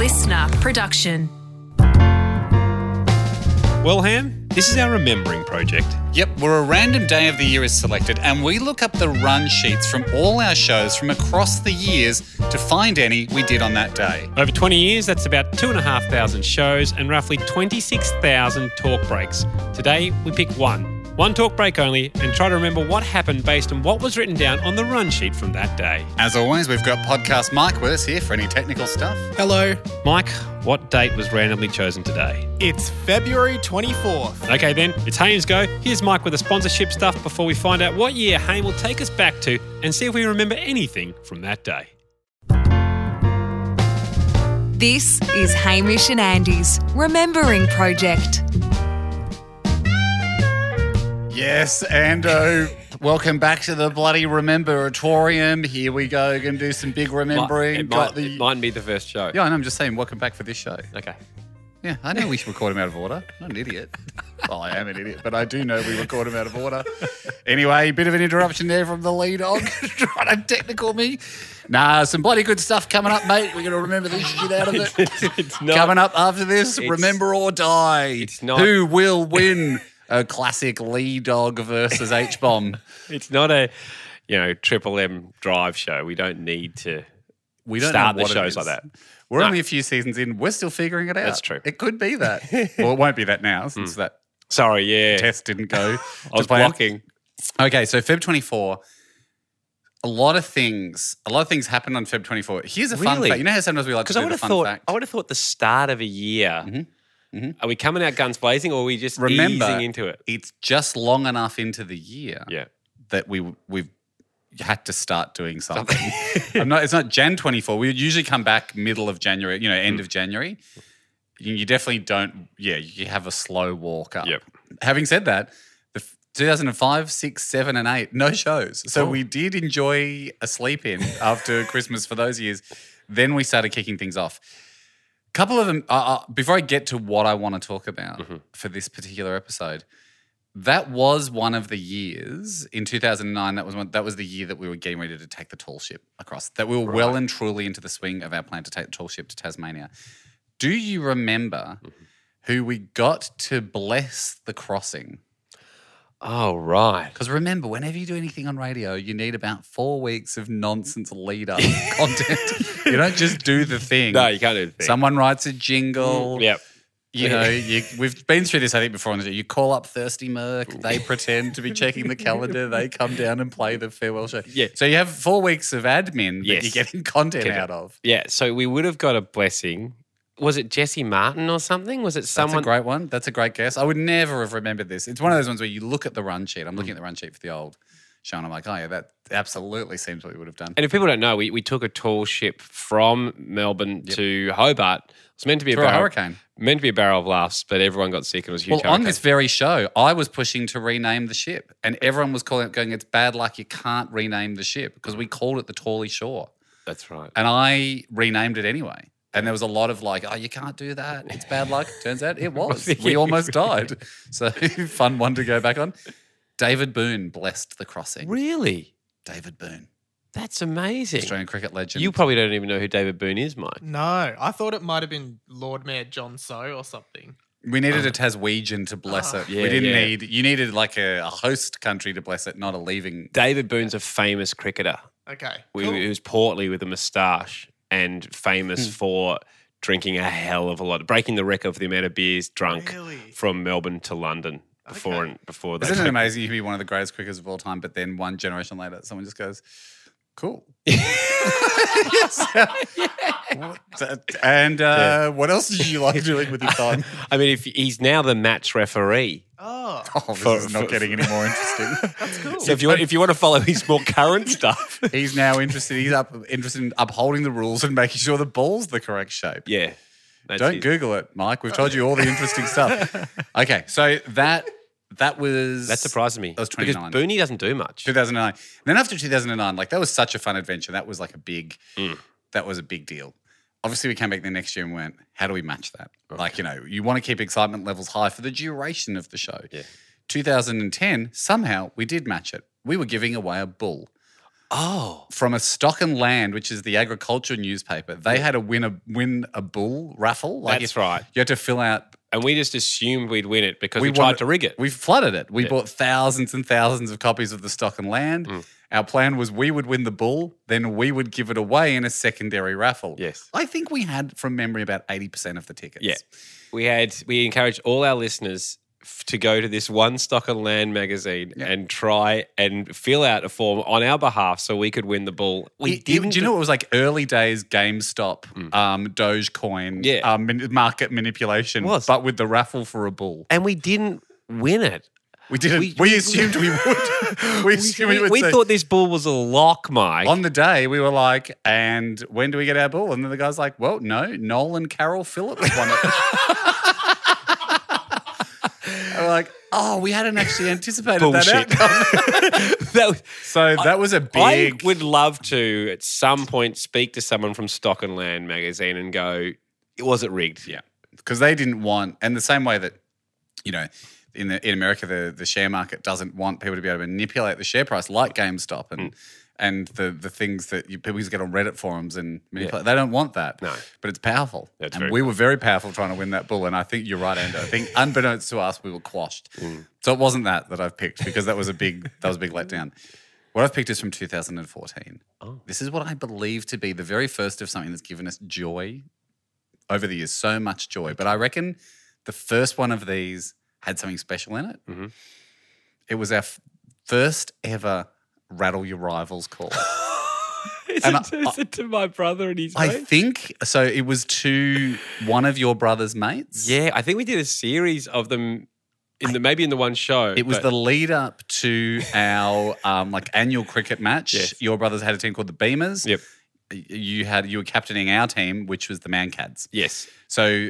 listener production. Well, Ham, this is our remembering project. Yep, where a random day of the year is selected and we look up the run sheets from all our shows from across the years to find any we did on that day. Over 20 years, that's about 2,500 shows and roughly 26,000 talk breaks. Today, we pick one talk break only, and try to remember what happened based on what was written down on the run sheet from that day. As always, we've got Podcast Mike with us here for any technical stuff. Hello. Mike, what date was randomly chosen today? It's February 24th. Okay then, it's Haim's go. Here's Mike with the sponsorship stuff before we find out what year Haim will take us back to and see if we remember anything from that day. This is Hamish and Andy's Remembering Project. Yes, Ando. Welcome back to the bloody Rememberatorium. Here we go. Going to do some big remembering. It mightn't be the first show. Yeah, I know. I'm just saying, welcome back for this show. Okay. Yeah, I know we should record him out of order. I'm not an idiot. Well, I am an idiot, but I do know we record him out of order. Anyway, bit of an interruption there from the lead dog trying to technical me. Nah, some bloody good stuff coming up, mate. We're going to remember this shit out of it. It's not. Coming up after this, Remember or Die. It's not. Who will win? A classic Lee Dog versus H-Bomb. It's not a, Triple M drive show. We don't need to We don't start know the what shows it like is. that. We're No. only a few seasons in. We're still figuring it out. That's true. It could be that. Well, it won't be that now since that Sorry, yeah. test didn't go. I was blocking. Okay, so Feb 24, a lot of things happened on Feb 24. Here's a fun Really? fact. You know how sometimes we like to Because do I the fun would fact? have thought the start of a year. Are we coming out guns blazing, or are we just Remember, easing into it? it's just long enough into the year Yeah. that we've had to start doing something. It's not Jan 24. We would usually come back middle of January, end of January. You definitely don't, you have a slow walk up. Yep. Having said that, 2005, 6, 7 and 8, no shows. So we did enjoy a sleep in after Christmas for those years. Then we started kicking things off. Couple of them, before I get to what I want to talk about for this particular episode, that was one of the years in 2009. That was the year that we were getting ready to take the tall ship across. That we were well and truly into the swing of our plan to take the tall ship to Tasmania. Do you remember who we got to bless the crossing? Oh, right. Because remember, whenever you do anything on radio, you need about 4 weeks of nonsense lead-up content. You don't just do the thing. No, you can't do the thing. Someone writes a jingle. Yep. We've been through this, I think, before on the show. You call up Thirsty Merc. They pretend to be checking the calendar. They come down and play the farewell show. Yeah. So you have 4 weeks of admin that Yes. you're getting content out of. Yeah, so we would have got a blessing. Was it Jesse Martin or something? Was it someone? That's a great one. That's a great guess. I would never have remembered this. It's one of those ones where you look at the run sheet. I'm looking at the run sheet for the old show and I'm like, oh, yeah, that absolutely seems what we would have done. And if people don't know, we took a tall ship from Melbourne to Hobart. It was meant to be For a hurricane. Meant to be a barrel of laughs, but everyone got sick and it was a huge Well, hurricane. on this very show, I was pushing to rename the ship and everyone was calling it, going, it's bad luck, you can't rename the ship because we called it the Tawley Shore. That's right. And I renamed it anyway. And there was a lot of like, oh, you can't do that. It's bad luck. Turns out it was. We almost died. So fun one to go back on. David Boone blessed the crossing. Really? David Boone, That's amazing. Australian cricket legend. You probably don't even know who David Boone is, Mike. No, I thought it might have been Lord Mayor John Sow or something. We needed a Taswegian to bless it. Yeah, we didn't yeah. need, you needed like a host country to bless it, not a leaving. David Boone's a famous cricketer. Okay, He cool. was portly with a moustache and famous for drinking a hell of a lot, breaking the record for the amount of beers drunk Really? from Melbourne to London before that. Isn't it amazing you can be one of the greatest cricketers of all time, but then one generation later, someone just goes, cool. And what else did you like doing with your time? I mean, if he's now the match referee. Oh, Oh, this is not getting any more interesting. that's cool. So if you want to follow his more current stuff, He's now interested. He's interested in upholding the rules and making sure the ball's the correct shape. yeah. That's Don't his- Google it, Mike. We've told you all the interesting stuff. Okay, so that was That surprises me. That was because 29. Booney doesn't do much. 2009. And then after 2009, like that was such a fun adventure. That was like a big deal. Obviously, we came back the next year and went, how do we match that? Like, you want to keep excitement levels high for the duration of the show. Yeah. 2010, somehow we did match it. We were giving away a bull. from a Stock and Land, which is the agriculture newspaper. They had to win a bull raffle. That's right. You had to fill out. And we just assumed we'd win it because we tried to rig it. We flooded it. We bought thousands and thousands of copies of the Stock and Land. Our plan was we would win the bull, then we would give it away in a secondary raffle. Yes. I think we had, from memory, about 80% of the tickets. Yeah. We encouraged all our listeners to go to this one Stock and Land magazine and try and fill out a form on our behalf so we could win the bull. We didn't. Do you know it was like early days GameStop, Dogecoin, market manipulation, but with the raffle for a bull. And we didn't win it. We didn't. We assumed we would. We thought this bull was a lock, Mike. On the day, we were like, and when do we get our bull? And then the guy's like, well, no, Nolan Carroll Phillips won it. And we're like, oh, we hadn't actually anticipated Bullshit. that outcome. So that was a big... I would love to, at some point, speak to someone from Stock and Land magazine and go, was it rigged? Yeah, because they didn't want... And the same way that, you know... In America, the share market doesn't want people to be able to manipulate the share price like GameStop and the things that people get on Reddit forums and manipulate. They don't want that. No. But it's powerful. That's and we were very powerful trying to win that bull. And I think you're right, Ando. I think unbeknownst to us, we were quashed. So it wasn't that I've picked because that was a big letdown. What I've picked is from 2014. This is what I believe to be the very first of something that's given us joy over the years, so much joy. But I reckon the first one of these had something special in it. It was our first ever Rattle Your Rivals call. Is it to my brother and his mate? I think so. It was to one of your brother's mates. Yeah, I think we did a series of them maybe in the one show. It was the lead up to our annual cricket match. Yes. Your brothers had a team called the Beamers. Yep. You were captaining our team, which was the Mancads. Yes. So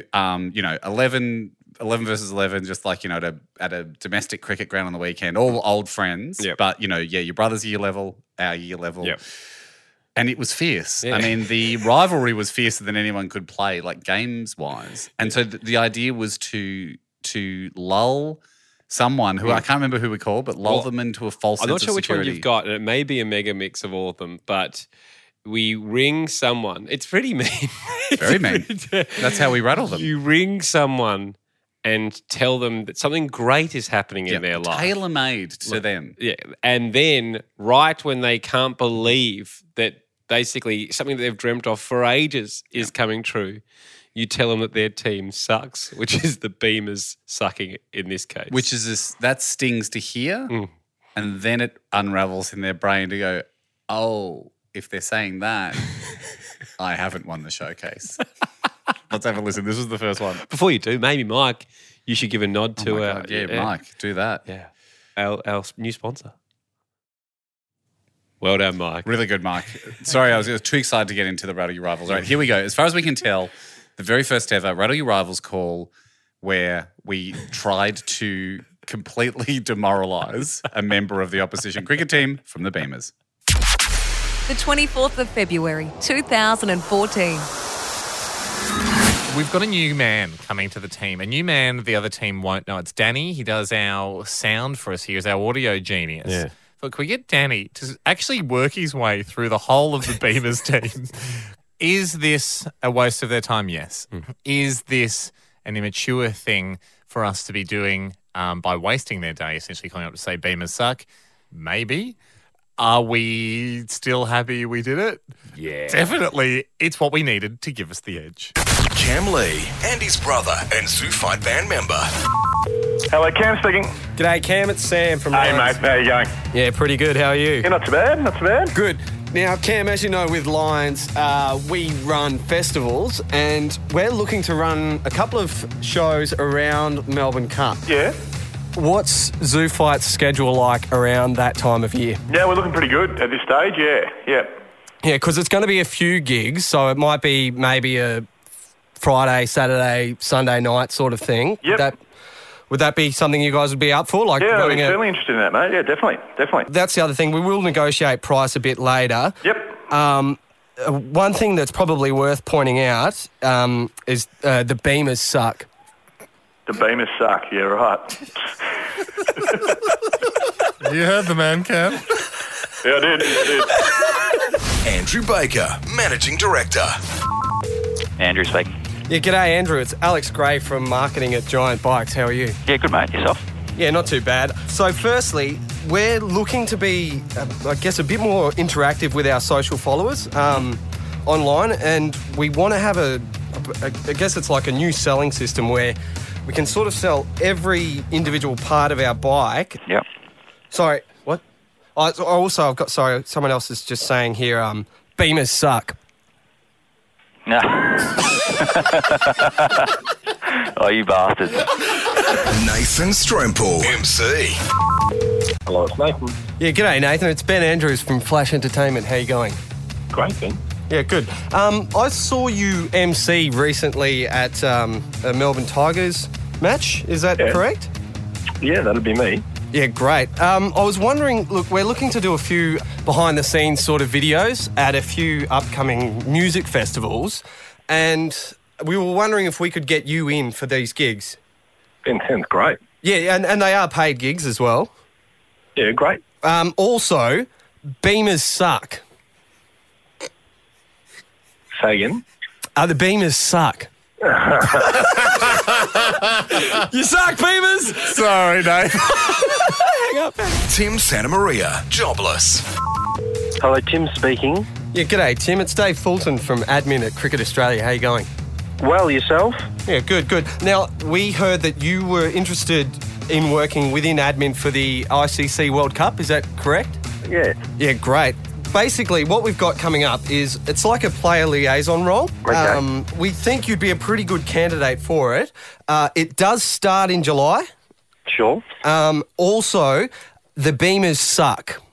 11 versus 11, just like, at a domestic cricket ground on the weekend, all old friends. Yep. But, your brother's year level, our year level. Yep. And it was fierce. Yeah. I mean, the rivalry was fiercer than anyone could play, like games-wise. And so the idea was to lull someone who I can't remember who we called, but lull them into a false sense of security. I'm not sure which one you've got, and it may be a mega mix of all of them, but we ring someone. It's pretty mean. Very mean. That's how we rattle them. You ring someone and tell them that something great is happening in their life. Tailor-made to them. Yeah. And then right when they can't believe that basically something that they've dreamt of for ages is coming true, you tell them that their team sucks, which is the Beamers sucking in this case. Which is that stings to hear, and then it unravels in their brain to go, oh, if they're saying that, I haven't won the showcase. Let's have a listen. This was the first one. Before you do, maybe, Mike, you should give a nod to God, Mike, do that. Yeah. Our new sponsor. Well done, Mike. Really good, Mike. Sorry, I was too excited to get into the Rattle Your Rivals. All right, here we go. As far as we can tell, the very first ever Rattle Your Rivals call where we tried to completely demoralise a member of the opposition cricket team from the Beamers. The 24th of February, 2014. We've got a new man coming to the team. A new man the other team won't know. It's Danny. He does our sound for us here. He's our audio genius. Yeah. But can we get Danny to actually work his way through the whole of the Beamers team? Is this a waste of their time? Yes. Is this an immature thing for us to be doing by wasting their day, essentially coming up to say Beamers suck? Maybe. Are we still happy we did it? Yeah. Definitely. It's what we needed to give us the edge. Cam Lee, Andy's brother and Zoo Fight band member. Hello, Cam speaking. G'day, Cam. It's Sam from Hey, Lions. mate. How you going? Yeah, pretty good. How are you? Yeah, not too bad. Not too bad. Good. Now, Cam, as you know, with Lions, we run festivals and we're looking to run a couple of shows around Melbourne Cup. Yeah. What's Zoo Fight's schedule like around that time of year? Yeah, we're looking pretty good at this stage. Yeah. Yeah, because it's going to be a few gigs, so it might be maybe a Friday, Saturday, Sunday night sort of thing. Yep. Would that be something you guys would be up for? Like Yeah, I'm running certainly interested in that, mate. Yeah, definitely. That's the other thing. We will negotiate price a bit later. Yep. One thing that's probably worth pointing out is the Beamers suck. The Beamers suck. Yeah, right. You heard the man, Cam. Yeah, I did. Andrew Baker, Managing Director. Andrew speaking. Yeah, g'day, Andrew. It's Alex Gray from marketing at Giant Bikes. How are you? Yeah, good mate. Yourself? Yeah, not too bad. So firstly, we're looking to be, I guess, a bit more interactive with our social followers online, and we want to have I guess it's like a new selling system where we can sort of sell every individual part of our bike. Yep. Sorry, what? Sorry, someone else is just saying here, Beamers suck. No. Oh, you bastards. Nathan Strompel, MC. Hello, it's Nathan. Yeah, g'day, Nathan. It's Ben Andrews from Flash Entertainment. How you going? Great, Ben. Yeah, good. I saw you MC recently at a Melbourne Tigers match. Is that correct? Yeah, that'd be me. Yeah, great. I was wondering, look, we're looking to do a few behind-the-scenes sort of videos at a few upcoming music festivals, and we were wondering if we could get you in for these gigs. Ben, sounds great. Yeah, and they are paid gigs as well. Yeah, great. Also, Beamers suck. Say again. The Beamers suck. You suck, Beamers! Sorry, Dave. Hang up. Tim Santamaria, jobless. Hello, Tim speaking. Yeah, g'day, Tim. It's Dave Fulton from admin at Cricket Australia. How you going? Well, yourself? Yeah, good. Now, we heard that you were interested in working within admin for the ICC World Cup. Is that correct? Yeah. Yeah, great. Basically, what we've got coming up is it's like a player liaison role. Okay. We think you'd be a pretty good candidate for it. It does start in July. Sure. Also, the Beamers suck.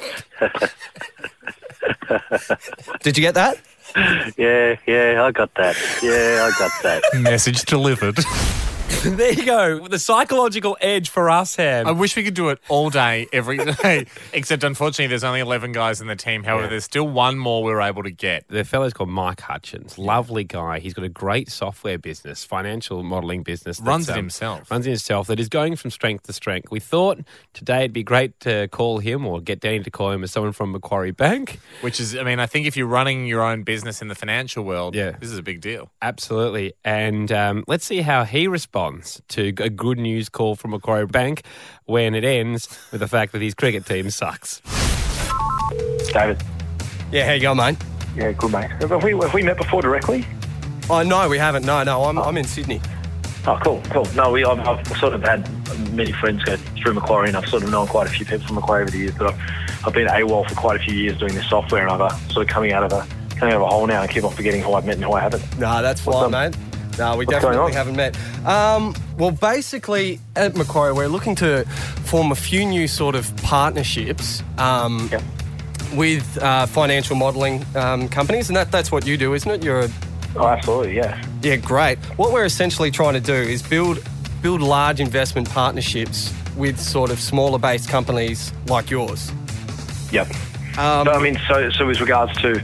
Did you get that? Yeah, I got that. Message delivered. There you go. The psychological edge for us, Ham. I wish we could do it all day, every day, except unfortunately there's only 11 guys in the team. However, there's still one more we were able to get. The fellow's called Mike Hutchins. Lovely guy. He's got a great software business, financial modelling business. Runs it himself. Runs it himself. That is going from strength to strength. We thought today it'd be great to call him or get Danny to call him as someone from Macquarie Bank. Which is, I mean, I think if you're running your own business in the financial world, Yeah. this is a big deal. Absolutely. And let's see how he responds to a good news call from Macquarie Bank when it ends with the fact that his cricket team sucks. David. Yeah, how you going, mate? Yeah, good, mate. Have we met before directly? Oh, no, we haven't. No, I'm in Sydney. Oh, cool. No, I've sort of had many friends go through Macquarie, and I've sort of known quite a few people from Macquarie over the years, but I've been AWOL for quite a few years doing this software, and I've sort of coming out of a hole now and keep on forgetting who I've met and who I haven't. No, that's fine, mate. No, we definitely haven't met. Well, basically, at Macquarie, we're looking to form a few new sort of partnerships with financial modelling companies, and that's what you do, isn't it? Oh, absolutely, yeah. Yeah, great. What we're essentially trying to do is build large investment partnerships with sort of smaller-based companies like yours. Yep. So with regards to,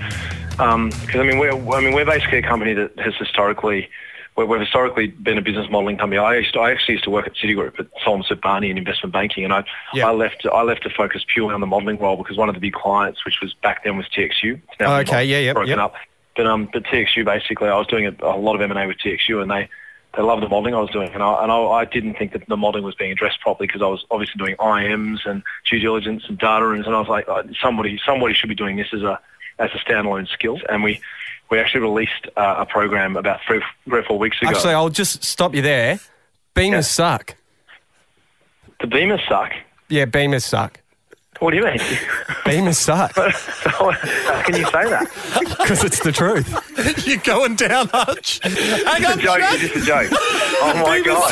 we're basically a company that has historically. We've historically been a business modelling company. I actually used to work at Citigroup at Solomon Barney in investment banking, and I left to focus purely on the modelling role because one of the big clients, which was back then, was TXU. It's now broken up. But TXU, basically, I was doing a lot of M&A with TXU, and they loved the modelling I was doing, and I didn't think that the modelling was being addressed properly because I was obviously doing IMs and due diligence and data rooms, and I was like, somebody should be doing this as a standalone skill, and we actually released a program about 3 or 4 weeks ago. Actually, I'll just stop you there. Beamers suck. The Beamers suck? Yeah, Beamers suck. What do you mean? Beamers suck. How can you say that? Because it's the truth. You're going down, Hutch. Hang on, It's just a joke. Oh, my God.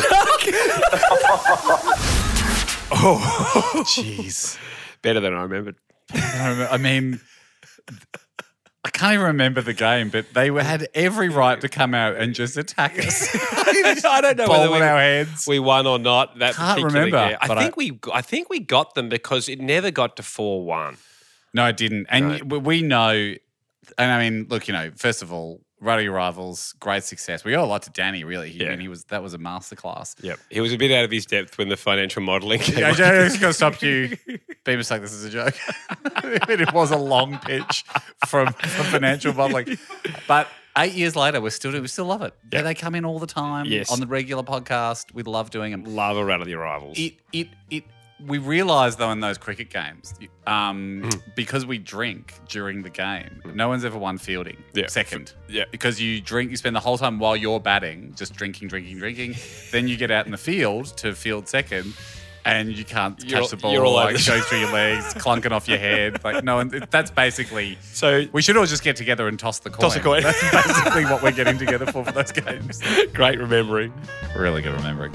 Oh, jeez. Better than I remembered. I mean, I can't even remember the game, but they had every right to come out and just attack us. I don't know whether our heads. we won or not. That Can't particular remember, game. but I think we got them because it never got to 4-1. No, it didn't. And we know, and I mean, look, first of all, Ruddy Rivals, great success. We owe a lot to Danny, really. Yeah. That was a masterclass. Yep. He was a bit out of his depth when the financial modelling came Yeah, on. Joe's going to stop you. Beamer's like, this is a joke. It was a long pitch from financial modelling. But 8 years later, we still love it. Yeah. They come in all the time on the regular podcast. We love doing them. Love a Ruddy Rivals. We realise, though, in those cricket games, because we drink during the game, no one's ever won fielding second. Yeah. Because you drink, you spend the whole time while you're batting just drinking. Then you get out in the field to field second, and you can't catch the ball. You're all over like, goes through your legs, clunking off your head. Like no one. That's basically. So we should all just get together and toss the coin. Toss a coin. That's basically what we're getting together for those games. Great remembering. Really good remembering.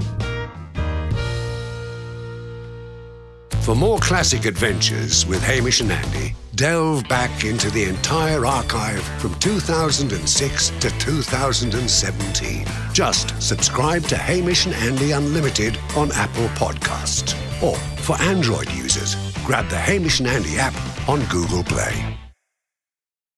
For more classic adventures with Hamish and Andy, delve back into the entire archive from 2006 to 2017. Just subscribe to Hamish and Andy Unlimited on Apple Podcasts. Or, for Android users, grab the Hamish and Andy app on Google Play.